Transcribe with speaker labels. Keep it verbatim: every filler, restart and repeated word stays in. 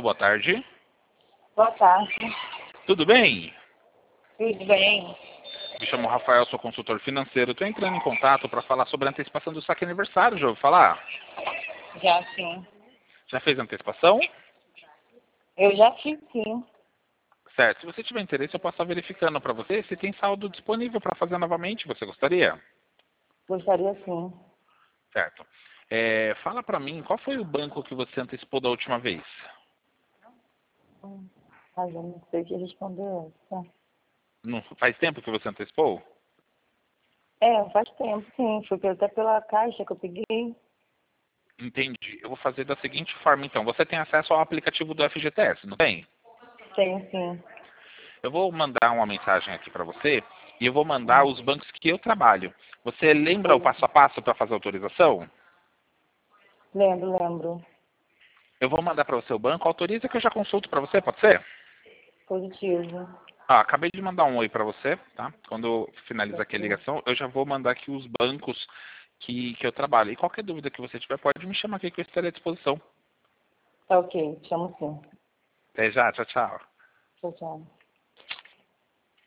Speaker 1: Alô, boa tarde.
Speaker 2: Boa tarde.
Speaker 1: Tudo bem?
Speaker 2: Tudo bem?
Speaker 1: Me chamo Rafael, sou consultor financeiro. Estou entrando em contato para falar sobre a antecipação do saque aniversário. Já ouviu falar?
Speaker 2: Já sim.
Speaker 1: Já fez a antecipação?
Speaker 2: Eu já fiz sim.
Speaker 1: Certo. Se você tiver interesse, eu posso estar verificando para você se tem saldo disponível para fazer novamente. Você gostaria?
Speaker 2: Gostaria sim.
Speaker 1: Certo. É, fala para mim, qual foi o banco que você antecipou da última vez?
Speaker 2: Hum, Mas eu não sei o que responder essa.
Speaker 1: Não faz tempo que você antecipou?
Speaker 2: É, faz tempo sim. Foi até pela caixa que eu peguei.
Speaker 1: Entendi. Eu vou fazer da seguinte forma, então. Você tem acesso ao aplicativo do F G T S, não tem?
Speaker 2: Tenho sim.
Speaker 1: Eu vou mandar uma mensagem aqui para você e eu vou mandar
Speaker 2: Hum,
Speaker 1: os bancos que eu trabalho. Você lembra o
Speaker 2: Sim.
Speaker 1: passo a passo para fazer a autorização?
Speaker 2: Lembro, lembro.
Speaker 1: Eu vou mandar para você o banco. Autoriza que eu já consulto para você, pode ser?
Speaker 2: Positivo.
Speaker 1: Ah, acabei de mandar um oi para você, tá? Quando eu finalizar aqui a
Speaker 2: Ok.
Speaker 1: ligação, eu já vou mandar aqui os bancos que, que eu trabalho. E qualquer dúvida que você tiver, pode me chamar aqui que eu estarei à disposição.
Speaker 2: Tá ok. Chamo sim.
Speaker 1: Até já, tchau, tchau.
Speaker 2: Tchau, tchau.